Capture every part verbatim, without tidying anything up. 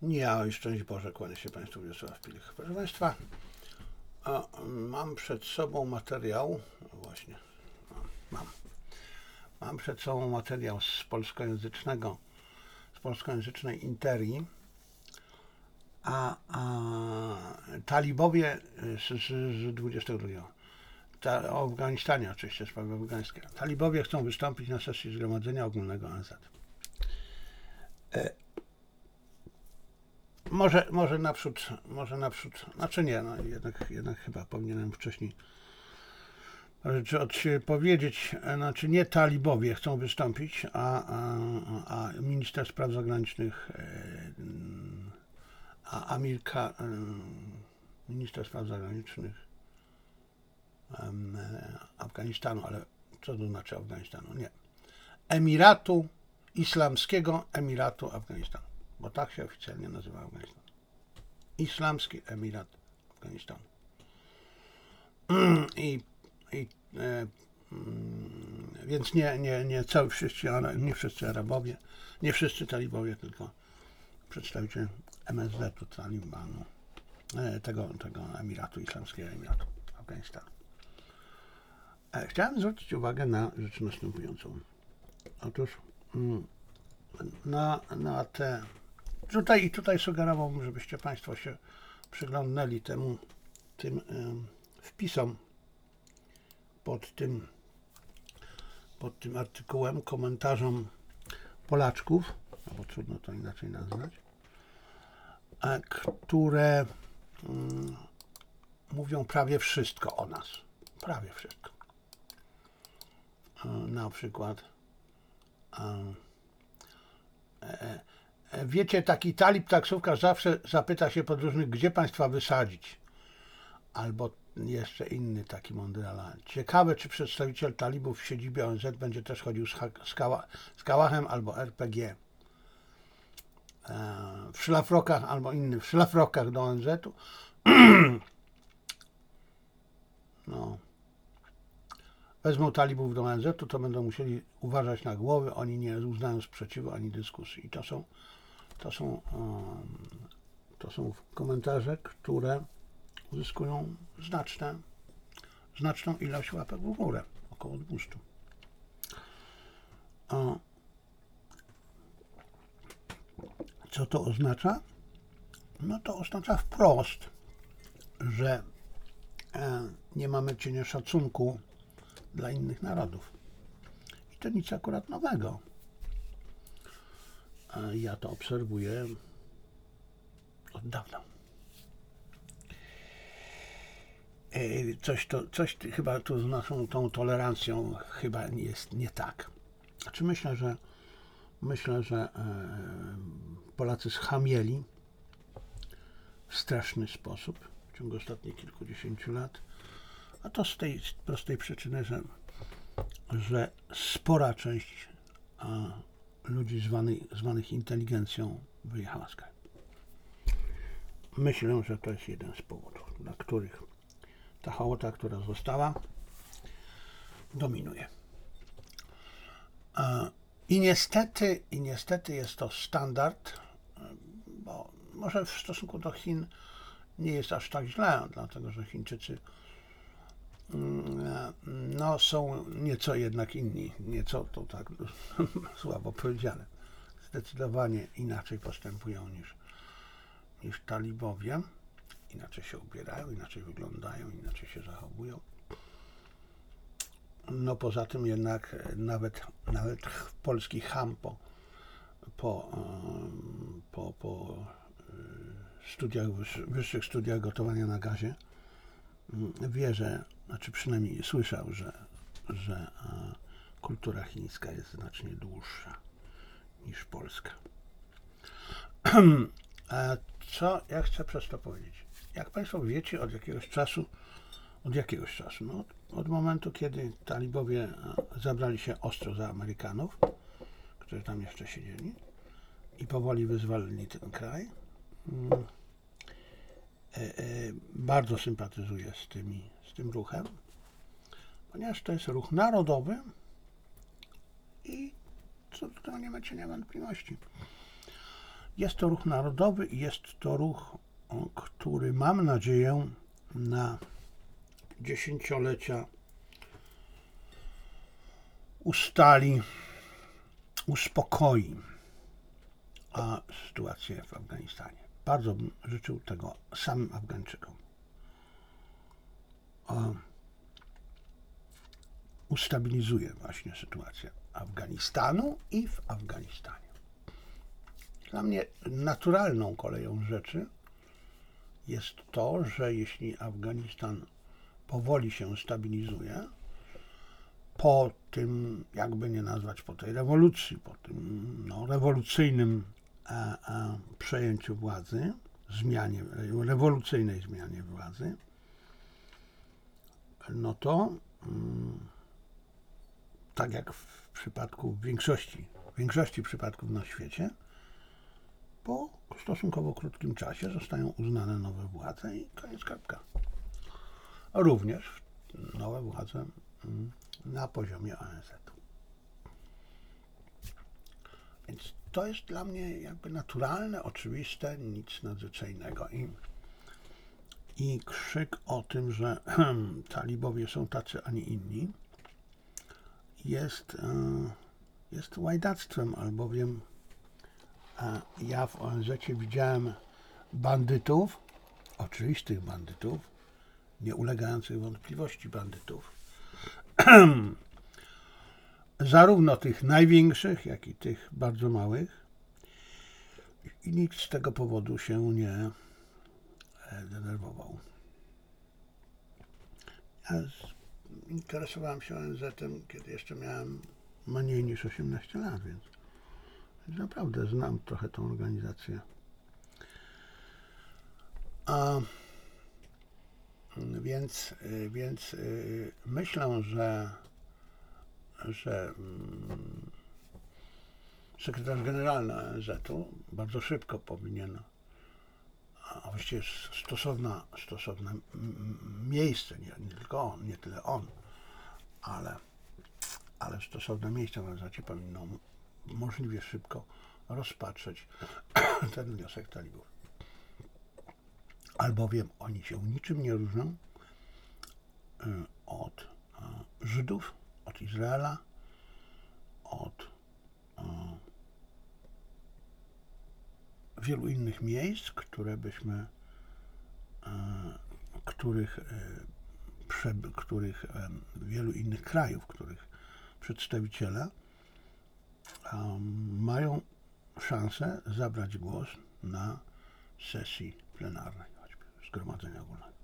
Ja o szczęść Boże, kłanię się Państwu, Wiesław Pilch. Proszę Państwa, a, mam przed sobą materiał, no właśnie, mam, mam przed sobą materiał z polskojęzycznego, z polskojęzycznej Interii, a, a talibowie z, z, z dwudziestego drugiego. Ta, o Afganistanie oczywiście, sprawy afgańskie. Talibowie chcą wystąpić na sesji Zgromadzenia Ogólnego O N Z. E, Może, może naprzód, może naprzód, znaczy nie, no jednak, jednak chyba powinienem wcześniej rzeczy od siebie powiedzieć, znaczy nie talibowie chcą wystąpić, a, a, a minister spraw zagranicznych, a Amirka, minister spraw zagranicznych Afganistanu, ale co to znaczy Afganistanu? Nie. Emiratu Islamskiego Emiratu Afganistanu. Bo tak się oficjalnie nazywa Afganistan. Islamski Emirat Afganistanu. I, i e, więc nie, nie, nie cały wszyscy, nie wszyscy Arabowie, nie wszyscy talibowie, tylko przedstawiciele M S Z-u, Talibanu, e, tego, tego Emiratu Islamskiego Emiratu Afganistanu. E, chciałem zwrócić uwagę na rzecz następującą. Otóż mm, na, na te Tutaj i tutaj sugerowałbym, żebyście Państwo się przyglądnęli temu, tym y, wpisom pod tym, pod tym artykułem, komentarzom Polaczków, no bo trudno to inaczej nazwać, a, które y, mówią prawie wszystko o nas. Prawie wszystko. Y, na przykład y, y, Wiecie, taki talib taksówkarz zawsze zapyta się podróżnych, gdzie państwa wysadzić. Albo jeszcze inny taki mądrala. Ciekawe, czy przedstawiciel talibów w siedzibie O N Z będzie też chodził z, z, kała, z kałachem albo R P G. E, w szlafrokach albo innych, w szlafrokach do O N Z-u. No. Wezmą talibów do O N Z-u, to będą musieli uważać na głowy. Oni nie uznają sprzeciwu ani dyskusji. I to są To są, to są komentarze, które uzyskują znaczne, znaczną ilość łapek w górę, około dwieście. Co to oznacza? No to oznacza wprost, że nie mamy cienia szacunku dla innych narodów. I to nic akurat nowego. Ja to obserwuję od dawna. Coś, to, coś chyba tu z naszą tą tolerancją chyba jest nie tak. Znaczy myślę, że myślę, że Polacy schamieli w straszny sposób w ciągu ostatnich kilkudziesięciu lat, a to z tej prostej przyczyny, że, że spora część a, ludzi zwanych, zwanych inteligencją wyjechała z kraju. Myślę, że to jest jeden z powodów, dla których ta hołota, która została, dominuje. I niestety, i niestety jest to standard, bo może w stosunku do Chin nie jest aż tak źle, dlatego że Chińczycy no, są nieco jednak inni, nieco to tak słabo powiedziane, zdecydowanie inaczej postępują niż, niż talibowie, inaczej się ubierają, inaczej wyglądają, inaczej się zachowują. No poza tym jednak nawet, nawet polski cham po, po, po, po studiach, wyższych studiach gotowania na gazie wie, że, znaczy przynajmniej słyszał, że, że kultura chińska jest znacznie dłuższa niż polska. Co ja chcę przez to powiedzieć? Jak Państwo wiecie, od jakiegoś czasu, od jakiegoś czasu, no, od, od momentu, kiedy talibowie zabrali się ostro za Amerykanów, którzy tam jeszcze siedzieli i powoli wyzwolili ten kraj, bardzo sympatyzuję z, tymi, z tym ruchem, ponieważ to jest ruch narodowy i co do tego nie macie nie wątpliwości. Jest to ruch narodowy i jest to ruch, który mam nadzieję na dziesięciolecia ustali, uspokoi a sytuację w Afganistanie. Bardzo bym życzył tego samym Afgańczykom. A ustabilizuje właśnie sytuację Afganistanu i w Afganistanie. Dla mnie naturalną koleją rzeczy jest to, że jeśli Afganistan powoli się stabilizuje, po tym, jakby nie nazwać, po tej rewolucji, po tym no, rewolucyjnym e, e, przejęciu władzy, zmianie, rewolucyjnej zmianie władzy, no to mm, tak jak w przypadku w większości, w większości przypadków na świecie, po stosunkowo krótkim czasie zostają uznane nowe władze i koniec, kropka. Również nowe władze na poziomie O N Z-u. Więc to jest dla mnie jakby naturalne, oczywiste, nic nadzwyczajnego. I, i krzyk o tym, że talibowie są tacy, a nie inni, jest, jest łajdactwem, albowiem ja w O N Z-cie widziałem bandytów, oczywistych bandytów, nie ulegających wątpliwości bandytów, zarówno tych największych, jak i tych bardzo małych, i nikt z tego powodu się nie denerwował. Ja interesowałem się O N Z-em, kiedy jeszcze miałem mniej niż osiemnaście lat, więc naprawdę znam trochę tą organizację. A, więc, więc myślę, że, że sekretarz generalny O N Z-u bardzo szybko powinien, a właściwie stosowna, stosowne miejsce, nie, nie tylko on, nie tyle on, ale, ale stosowne miejsce w O N Z-cie powinno możliwie szybko rozpatrzeć ten wniosek talibów. Albowiem oni się niczym nie różnią od Żydów, od Izraela, od wielu innych miejsc, które byśmy, których, których wielu innych krajów, których przedstawiciele mają szansę zabrać głos na sesji plenarnej, choćby Zgromadzenia Ogólnego.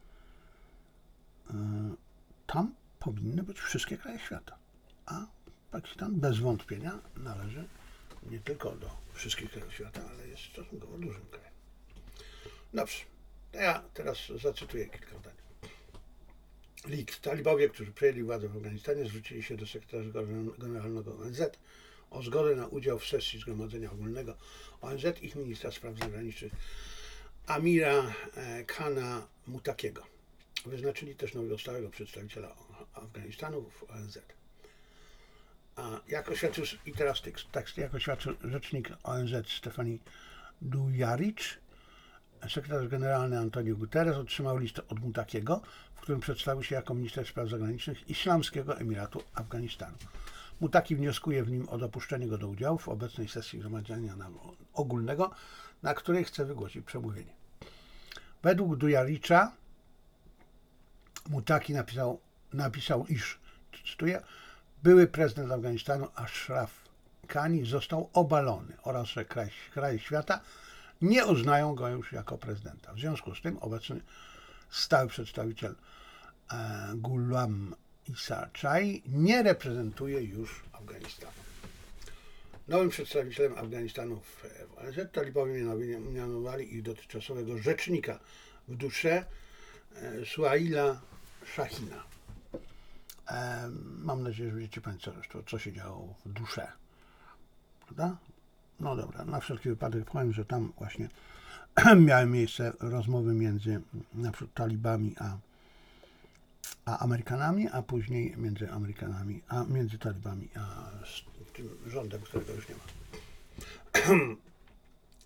Tam powinny być wszystkie kraje świata, a Pakistan bez wątpienia należy nie tylko do wszystkich krajów świata, ale jest stosunkowo dużym krajem. Dobrze, to ja teraz zacytuję kilka zdań. Leaks. Talibowie, którzy przejęli władzę w Afganistanie, zwrócili się do sekretarza generalnego O N Z o zgodę na udział w sesji Zgromadzenia Ogólnego O N Z ich ministra spraw zagranicznych Amira Khana Mutakiego. Wyznaczyli też nowego stałego przedstawiciela Afganistanu w O N Z. A jak oświadczył, i teraz tekst, tekst, jak oświadczył rzecznik O N Z Stefani Dujarric, sekretarz generalny Antonio Guterres otrzymał list od Mutakiego, w którym przedstawił się jako minister spraw zagranicznych Islamskiego Emiratu Afganistanu. Mutaki wnioskuje w nim o dopuszczenie go do udziału w obecnej sesji Zgromadzenia Ogólnego, na której chce wygłosić przemówienie. Według Dujarricza Mutaki napisał, napisał, iż, cytuję, były prezydent Afganistanu Ashraf Ghani został obalony oraz że kraje kraj świata nie uznają go już jako prezydenta. W związku z tym obecny stały przedstawiciel e, Ghulam Issa Chai nie reprezentuje już Afganistanu. Nowym przedstawicielem Afganistanu w O N Z talibowie mianowali ich dotychczasowego rzecznika w dusze e, Suhaila Shahina. E, mam nadzieję, że wiecie Państwo, co, co się działo w dusze. Prawda? No dobra, na wszelki wypadek powiem, że tam właśnie miały miejsce rozmowy między na przykład talibami a, a Amerykanami, a później między Amerykanami, a między talibami a tym rządem, którego już nie ma.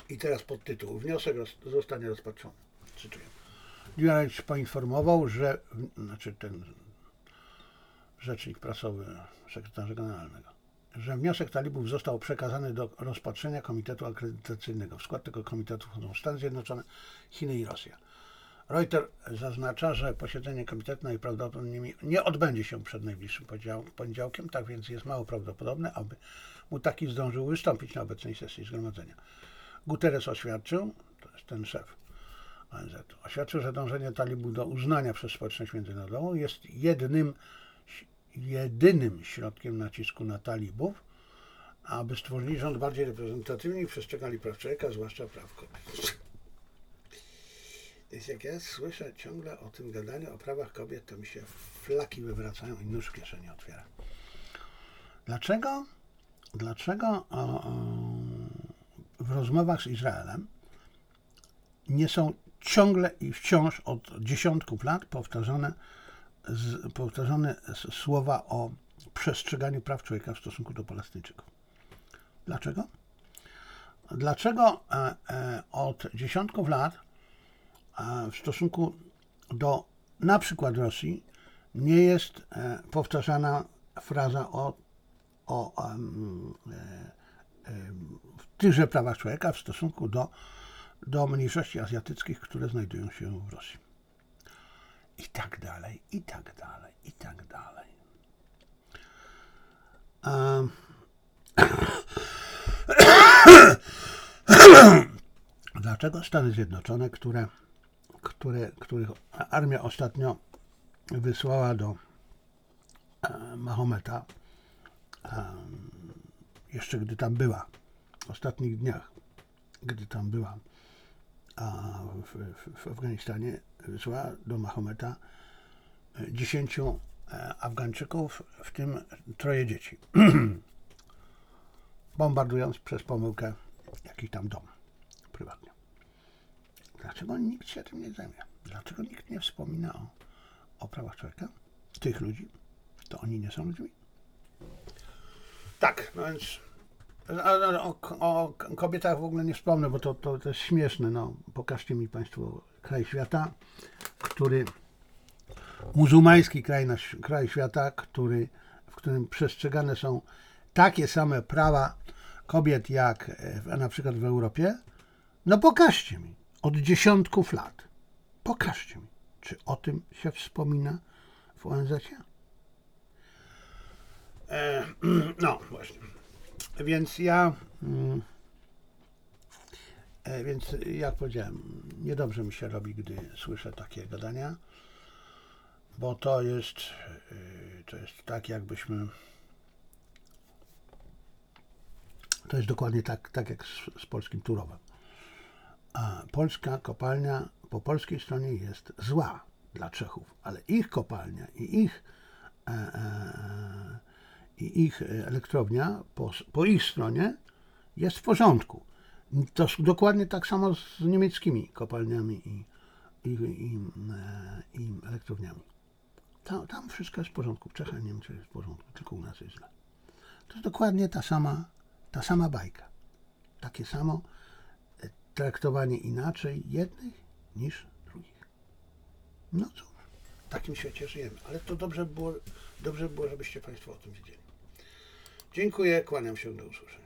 I teraz podtytuł. Wniosek roz, zostanie rozpatrzony. Cytuję. Dziurańcz poinformował, że, znaczy ten rzecznik prasowy sekretarza generalnego, że wniosek talibów został przekazany do rozpatrzenia Komitetu Akredytacyjnego. W skład tego komitetu wchodzą Stany Zjednoczone, Chiny i Rosja. Reuters zaznacza, że posiedzenie komitetu najprawdopodobniej nie odbędzie się przed najbliższym poniedziałkiem, tak więc jest mało prawdopodobne, aby Mutaki zdążył wystąpić na obecnej sesji zgromadzenia. Guterres oświadczył, to jest ten szef O N Z, oświadczył, że dążenie talibów do uznania przez społeczność międzynarodową jest jednym, jedynym środkiem nacisku na talibów, aby stworzyli rząd bardziej reprezentatywny i przestrzegali praw człowieka, zwłaszcza praw kobiet. Więc jak ja słyszę ciągle o tym gadaniu o prawach kobiet, to mi się flaki wywracają i nóż w kieszeni otwiera. Dlaczego, dlaczego o, o, w rozmowach z Izraelem nie są ciągle i wciąż od dziesiątków lat powtarzane, z, powtarzane słowa o przestrzeganiu praw człowieka w stosunku do Palestyńczyków? Dlaczego? Dlaczego e, e, od dziesiątków lat e, w stosunku do na przykład Rosji nie jest e, powtarzana fraza o, o e, e, tychże prawach człowieka w stosunku do, do mniejszości azjatyckich, które znajdują się w Rosji? I tak dalej, i tak dalej, i tak dalej. Um, Dlaczego Stany Zjednoczone, które, które, których armia ostatnio wysłała do e, Mahometa, e, jeszcze gdy tam była, w ostatnich dniach, gdy tam była a w, w, w Afganistanie, wysłała do Mahometa dziesięciu e, Afgańczyków, w tym troje dzieci, bombardując przez pomyłkę jakiś tam dom prywatny. Dlaczego nikt się tym nie zajmie? Dlaczego nikt nie wspomina o, o prawach człowieka? Tych ludzi? To oni nie są ludźmi? Tak, no więc o, o kobietach w ogóle nie wspomnę, bo to, to, to jest śmieszne. No, pokażcie mi Państwo kraj świata, który muzułmański kraj, na, kraj świata, który, w którym przestrzegane są takie same prawa kobiet jak w, na przykład w Europie. No pokażcie mi, od dziesiątków lat, pokażcie mi, czy o tym się wspomina w O N Z-cie? E, no właśnie, więc ja, e, więc jak powiedziałem, niedobrze mi się robi, gdy słyszę takie gadania, bo to jest, to jest tak, jakbyśmy, to jest dokładnie tak, tak jak z, z polskim Turowem. A polska kopalnia po polskiej stronie jest zła dla Czechów, ale ich kopalnia i ich, e, e, i ich elektrownia po, po ich stronie jest w porządku. To dokładnie tak samo z niemieckimi kopalniami i, i, i, e, i elektrowniami. Tam, tam wszystko jest w porządku. W Czechach, Niemczech jest w porządku, tylko u nas jest źle. To jest dokładnie ta sama, ta sama bajka. Takie samo traktowanie inaczej jednych niż drugich. No cóż, w takim świecie żyjemy, ale to dobrze było, dobrze było, żebyście Państwo o tym wiedzieli. Dziękuję, kłaniam się, do usłyszenia.